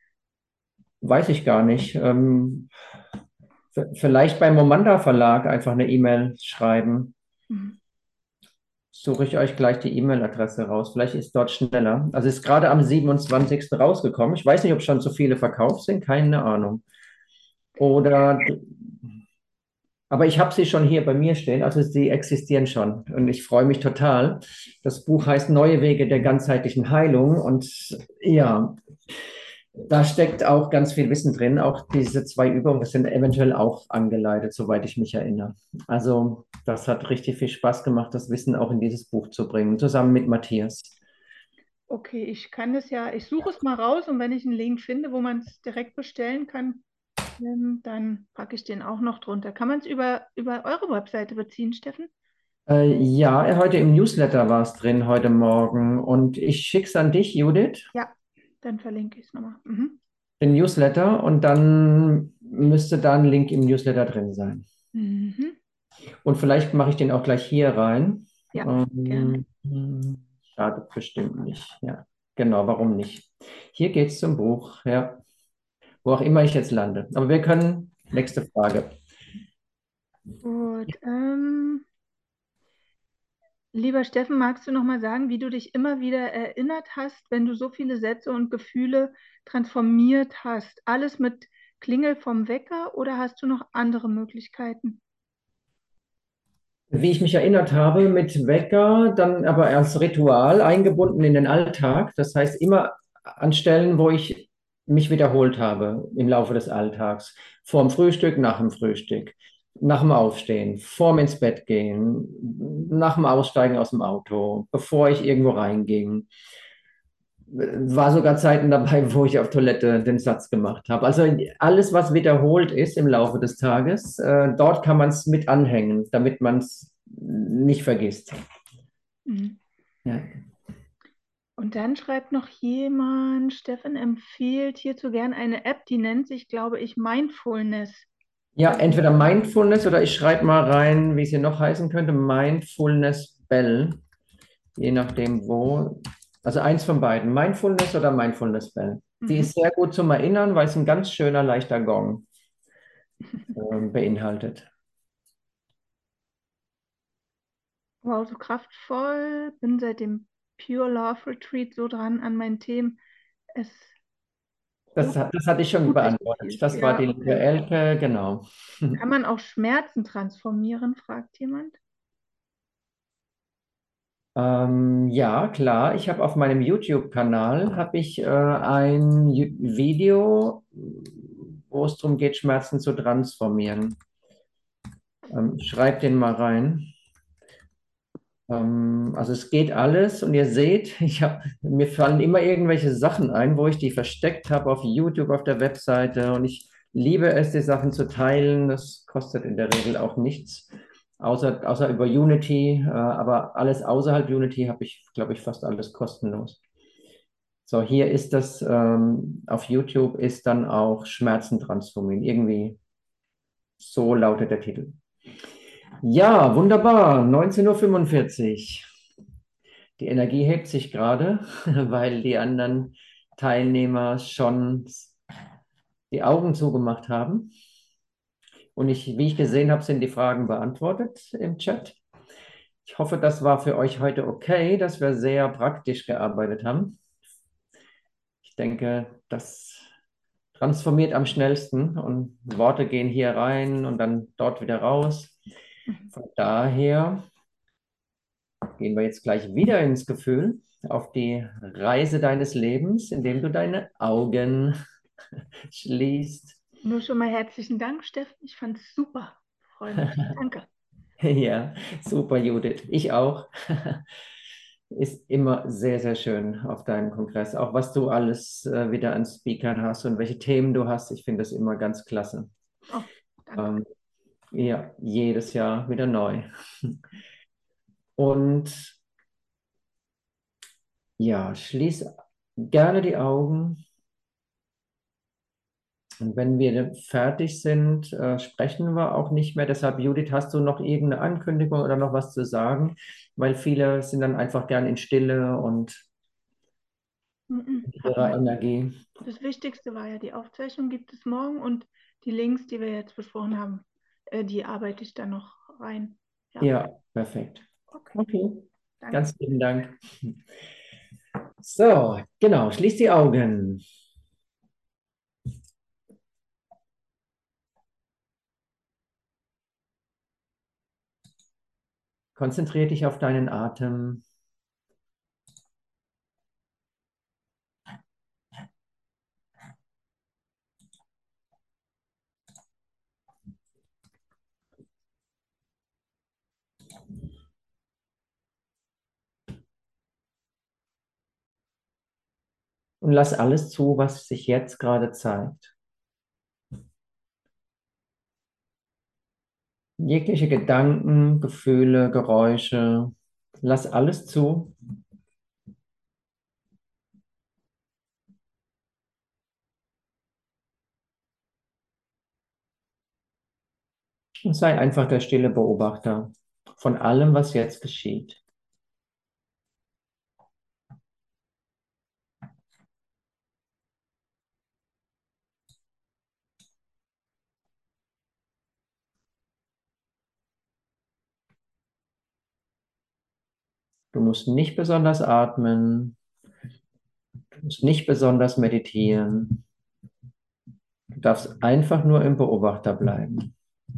Weiß ich gar nicht. Ähm, v- vielleicht beim Momanda Verlag einfach eine E-Mail schreiben. Mhm. Suche ich euch gleich die E-Mail-Adresse raus. Vielleicht ist dort schneller. Also ist gerade am siebenundzwanzigsten rausgekommen. Ich weiß nicht, ob schon so viele verkauft sind. Keine Ahnung. Oder, aber ich habe sie schon hier bei mir stehen. Also sie existieren schon. Und ich freue mich total. Das Buch heißt Neue Wege der ganzheitlichen Heilung. Und ja, da steckt auch ganz viel Wissen drin. Auch diese zwei Übungen sind eventuell auch angeleitet, soweit ich mich erinnere. Also das hat richtig viel Spaß gemacht, das Wissen auch in dieses Buch zu bringen, zusammen mit Matthias. Okay, ich kann das ja, ich suche es mal raus und wenn ich einen Link finde, wo man es direkt bestellen kann, ähm, dann packe ich den auch noch drunter. Kann man es über, über eure Webseite beziehen, Steffen? Äh, ja, heute im Newsletter war es drin, heute Morgen. Und ich schicke es an dich, Judith, Ja, dann verlinke ich es nochmal. Mhm. den Newsletter. Und dann müsste da ein Link im Newsletter drin sein. Mhm. Und vielleicht mache ich den auch gleich hier rein. Ja, gerne. Ähm, schadet bestimmt nicht. Ja, genau, warum nicht? Hier geht es zum Buch, ja, wo auch immer ich jetzt lande. Aber wir können, nächste Frage. Gut. Ähm, lieber Steffen, magst du noch mal sagen, wie du dich immer wieder erinnert hast, wenn du so viele Sätze und Gefühle transformiert hast? Alles mit Klingel vom Wecker oder hast du noch andere Möglichkeiten? Wie ich mich erinnert habe, mit Wecker, dann aber als Ritual eingebunden in den Alltag. Das heißt, immer an Stellen, wo ich mich wiederholt habe im Laufe des Alltags. Vor dem Frühstück, nach dem Frühstück, nach dem Aufstehen, vorm ins Bett gehen, nach dem Aussteigen aus dem Auto, bevor ich irgendwo reinging. War sogar Zeiten dabei, wo ich auf Toilette den Satz gemacht habe. Also alles, was wiederholt ist im Laufe des Tages, äh, dort kann man es mit anhängen, damit man es nicht vergisst. Mhm. Ja. Und dann schreibt noch jemand, Steffen empfiehlt hierzu gern eine App, die nennt sich, glaube ich, Mindfulness. Ja, Also, entweder Mindfulness oder ich schreibe mal rein, wie es hier noch heißen könnte, Mindfulness Bell, je nachdem wo. Also eins von beiden, Mindfulness oder Mindfulness Bell. Die mhm. ist sehr gut zum Erinnern, weil es ein ganz schöner, leichter Gong ähm, beinhaltet. Wow, so kraftvoll. Bin seit dem Pure Love Retreat so dran an meinen Themen. Es Das, ruht, hat- das hatte ich schon tut sich so beantwortet. viel. Das war Ja, die liebe okay. Elke, genau. Kann man auch Schmerzen transformieren, fragt jemand. Ähm, ja, klar. Ich habe auf meinem YouTube-Kanal habe ich äh, ein Ju- Video, wo es darum geht, Schmerzen zu transformieren. Ähm, ich schreibe den mal rein. Ähm, also es geht alles und ihr seht, ich hab, mir fallen immer irgendwelche Sachen ein, wo ich die versteckt habe auf YouTube, auf der Webseite und ich liebe es, die Sachen zu teilen. Das kostet in der Regel auch nichts, außer, außer über Unity, äh, aber alles außerhalb Unity habe ich, glaube ich, fast alles kostenlos. So, hier ist das, ähm, auf YouTube ist dann auch Schmerzen transformieren. Irgendwie so lautet der Titel. Ja, wunderbar. neunzehn Uhr fünfundvierzig. Die Energie hebt sich gerade, weil die anderen Teilnehmer schon die Augen zugemacht haben. Und ich, wie ich gesehen habe, sind die Fragen beantwortet im Chat. Ich hoffe, das war für euch heute okay, dass wir sehr praktisch gearbeitet haben. Ich denke, das transformiert am schnellsten und Worte gehen hier rein und dann dort wieder raus. Mhm. Von daher gehen wir jetzt gleich wieder ins Gefühl, auf die Reise deines Lebens, indem du deine Augen schließt. Nur schon mal herzlichen Dank, Steffen. Ich fand es super. Freue mich. Danke. Ja, super, Judith. Ich auch. Ist immer sehr, sehr schön auf deinem Kongress. Auch was du alles äh, wieder an Speakern hast und welche Themen du hast. Ich finde das immer ganz klasse. Oh, danke. Ähm, ja, jedes Jahr wieder neu. Und ja, schließ gerne die Augen. Und wenn wir fertig sind, äh, sprechen wir auch nicht mehr. Deshalb, Judith, hast du noch irgendeine Ankündigung oder noch was zu sagen? Weil viele sind dann einfach gern in Stille und Mhm. in Hab ihrer noch. Energie. Das Wichtigste war ja, die Aufzeichnung gibt es morgen und die Links, die wir jetzt besprochen haben, äh, die arbeite ich dann noch rein. Ja, Ja, perfekt. okay. Okay, Danke. ganz vielen Dank. So, genau, schließ die Augen. Konzentriere dich auf deinen Atem. Und lass alles zu, was sich jetzt gerade zeigt. Jegliche Gedanken, Gefühle, Geräusche, lass alles zu. Und sei einfach der stille Beobachter von allem, was jetzt geschieht. Du musst nicht besonders atmen, du musst nicht besonders meditieren. Du darfst einfach nur im Beobachter bleiben.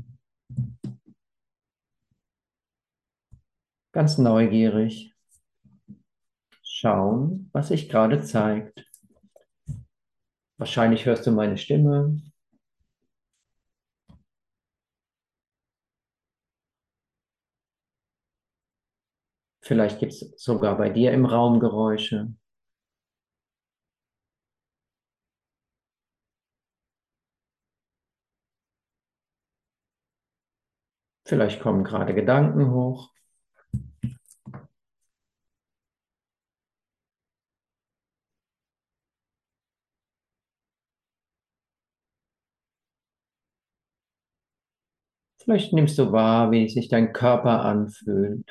Ganz neugierig schauen, was sich gerade zeigt. Wahrscheinlich hörst du meine Stimme. Vielleicht gibt es sogar bei dir im Raum Geräusche. Vielleicht kommen gerade Gedanken hoch. Vielleicht nimmst du wahr, wie sich dein Körper anfühlt.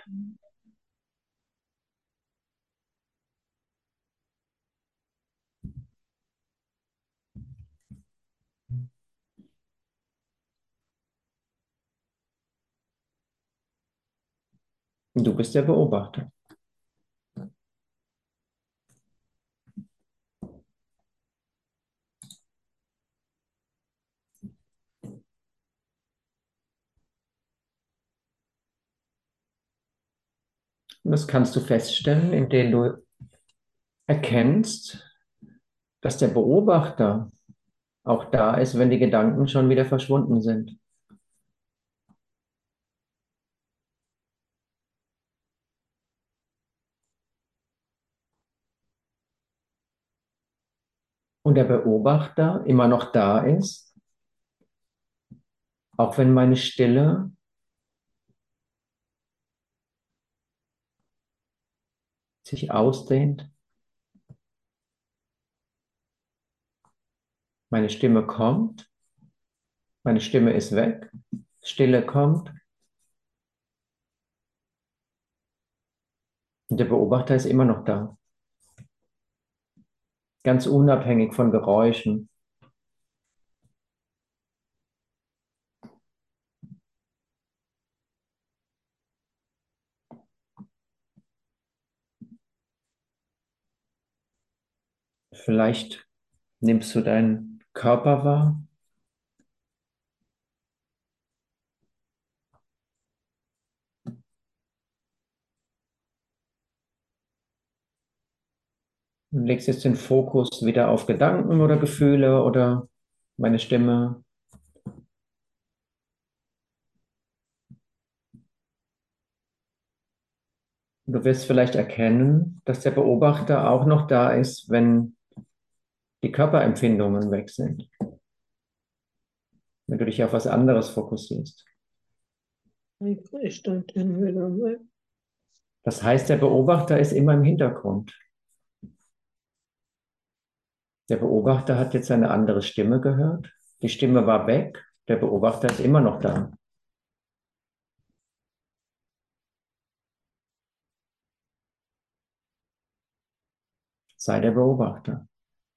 Du bist der Beobachter. Und das kannst du feststellen, indem du erkennst, dass der Beobachter auch da ist, wenn die Gedanken schon wieder verschwunden sind. Und der Beobachter immer noch da ist, auch wenn meine Stille sich ausdehnt, meine Stimme kommt, meine Stimme ist weg, Stille kommt und der Beobachter ist immer noch da, ganz unabhängig von Geräuschen. Vielleicht nimmst du deinen Körper wahr. Und legst jetzt den Fokus wieder auf Gedanken oder Gefühle oder meine Stimme. Du wirst vielleicht erkennen, dass der Beobachter auch noch da ist, wenn die Körperempfindungen weg sind, wenn du dich auf was anderes fokussierst. Ich stand dann wieder. Das heißt, der Beobachter ist immer im Hintergrund. Der Beobachter hat jetzt eine andere Stimme gehört. Die Stimme war weg. Der Beobachter ist immer noch da. Sei der Beobachter.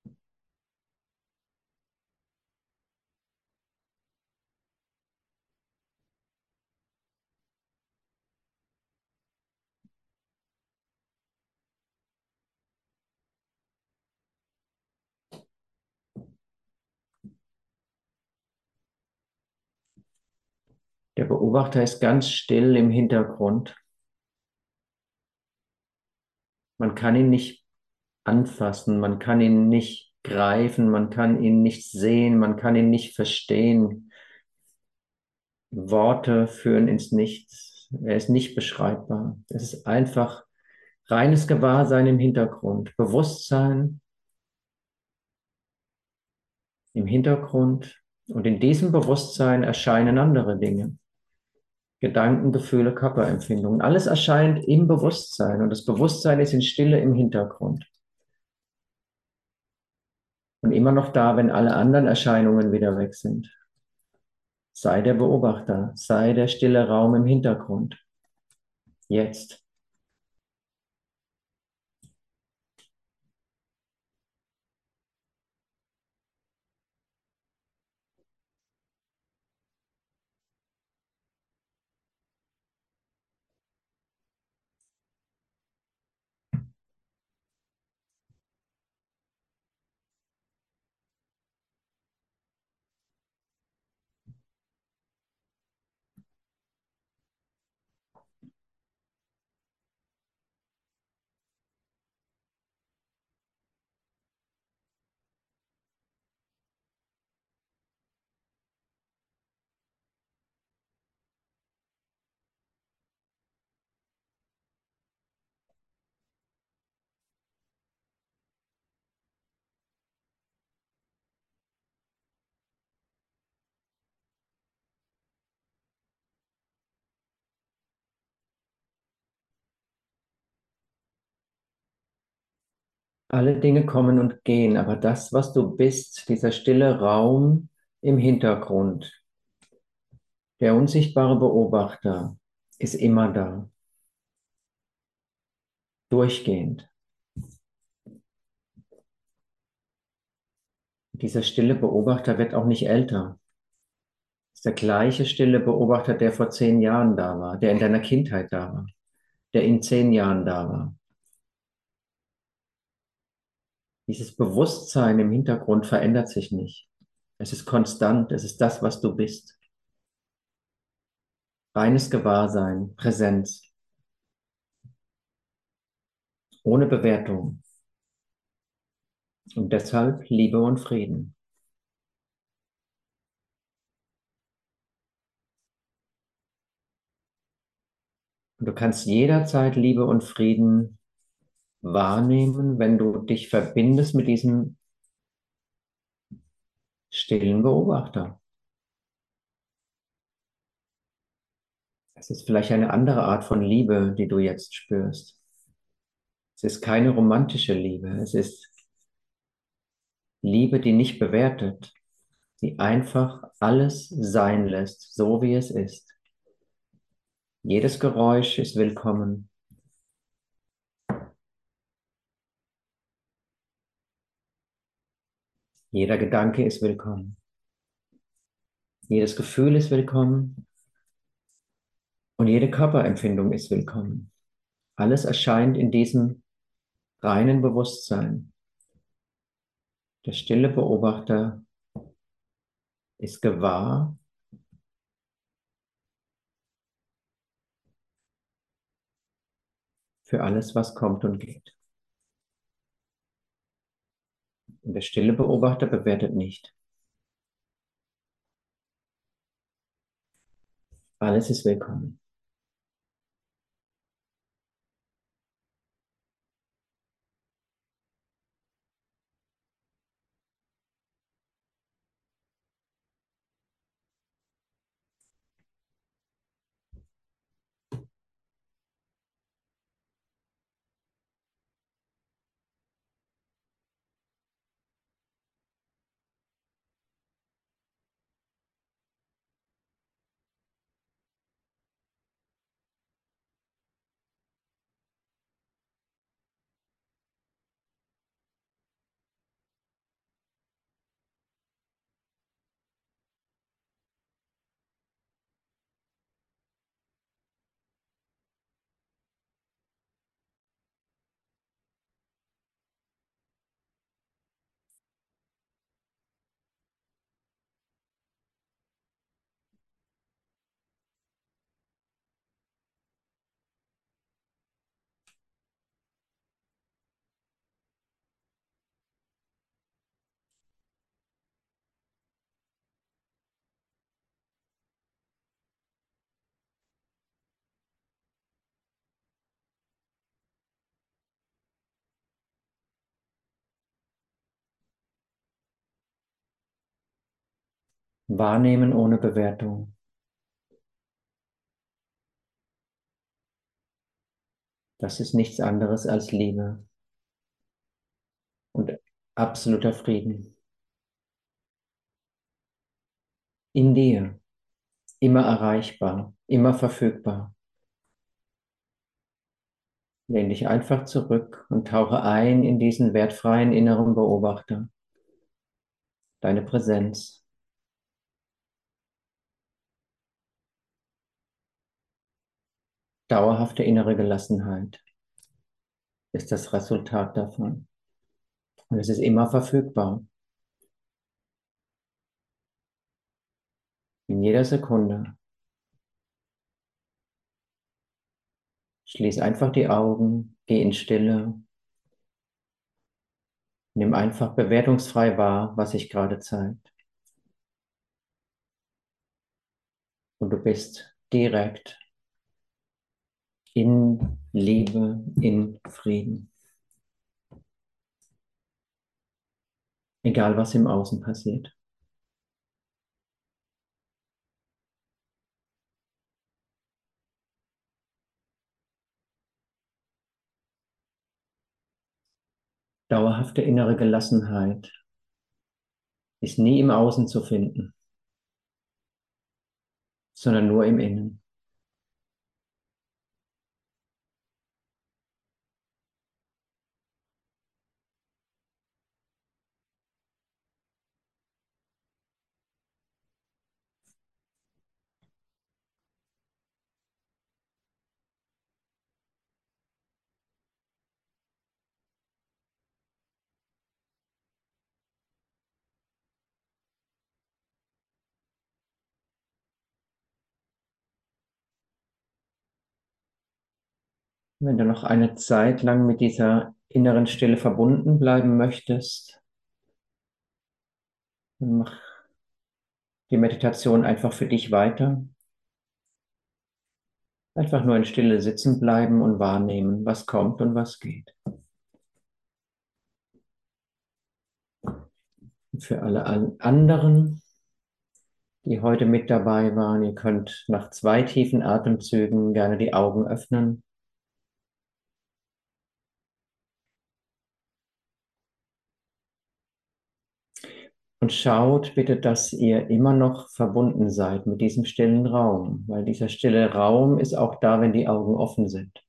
Der Beobachter ist ganz still im Hintergrund. Man kann ihn nicht anfassen, man kann ihn nicht greifen, man kann ihn nicht sehen, man kann ihn nicht verstehen. Worte führen ins Nichts. Er ist nicht beschreibbar. Es ist einfach reines Gewahrsein im Hintergrund, Bewusstsein im Hintergrund. Und in diesem Bewusstsein erscheinen andere Dinge. Gedanken, Gefühle, Körperempfindungen. Alles erscheint im Bewusstsein und das Bewusstsein ist in Stille im Hintergrund. Und immer noch da, wenn alle anderen Erscheinungen wieder weg sind. Sei der Beobachter, sei der stille Raum im Hintergrund. Jetzt. Alle Dinge kommen und gehen, aber das, was du bist, dieser stille Raum im Hintergrund, der unsichtbare Beobachter, ist immer da, durchgehend. Dieser stille Beobachter wird auch nicht älter. Es ist der gleiche stille Beobachter, der vor zehn Jahren da war, der in deiner Kindheit da war, der in zehn Jahren da war. Dieses Bewusstsein im Hintergrund verändert sich nicht. Es ist konstant, es ist das, was du bist. Reines Gewahrsein, Präsenz, ohne Bewertung. Und deshalb Liebe und Frieden. Und du kannst jederzeit Liebe und Frieden wahrnehmen, wenn du dich verbindest mit diesem stillen Beobachter. Es ist vielleicht eine andere Art von Liebe, die du jetzt spürst. Es ist keine romantische Liebe. Es ist Liebe, die nicht bewertet, die einfach alles sein lässt, so wie es ist. Jedes Geräusch ist willkommen. Jeder Gedanke ist willkommen. Jedes Gefühl ist willkommen. Und jede Körperempfindung ist willkommen. Alles erscheint in diesem reinen Bewusstsein. Der stille Beobachter ist gewahr für alles, was kommt und geht. Und der stille Beobachter bewertet nicht. Alles ist willkommen. Wahrnehmen ohne Bewertung. Das ist nichts anderes als Liebe und absoluter Frieden. In dir, immer erreichbar, immer verfügbar. Lehn dich einfach zurück und tauche ein in diesen wertfreien inneren Beobachter. Deine Präsenz. Dauerhafte innere Gelassenheit ist das Resultat davon. Und es ist immer verfügbar. In jeder Sekunde. Schließ einfach die Augen, geh in Stille. Nimm einfach bewertungsfrei wahr, was sich gerade zeigt. Und du bist direkt in Liebe, in Frieden. Egal, was im Außen passiert. Dauerhafte innere Gelassenheit ist nie im Außen zu finden, sondern nur im Innen. Wenn du noch eine Zeit lang mit dieser inneren Stille verbunden bleiben möchtest, dann mach die Meditation einfach für dich weiter. Einfach nur in Stille sitzen bleiben und wahrnehmen, was kommt und was geht. Und für alle anderen, die heute mit dabei waren, ihr könnt nach zwei tiefen Atemzügen gerne die Augen öffnen. Und schaut bitte, dass ihr immer noch verbunden seid mit diesem stillen Raum, weil dieser stille Raum ist auch da, wenn die Augen offen sind.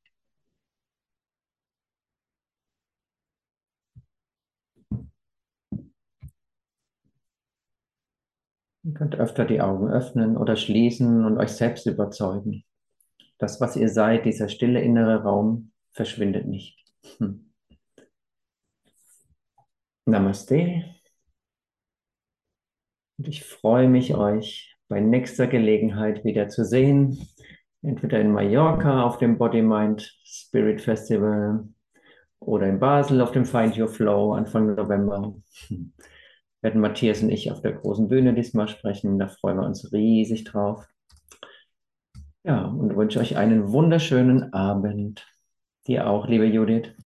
Ihr könnt öfter die Augen öffnen oder schließen und euch selbst überzeugen. Das, was ihr seid, dieser stille innere Raum, verschwindet nicht. Hm. Namaste. Und ich freue mich, euch bei nächster Gelegenheit wieder zu sehen. Entweder in Mallorca auf dem Body Mind Spirit Festival oder in Basel auf dem Find Your Flow Anfang November. Werden Matthias und ich auf der großen Bühne diesmal sprechen. Da freuen wir uns riesig drauf. Ja, und wünsche euch einen wunderschönen Abend. Dir auch, liebe Judith.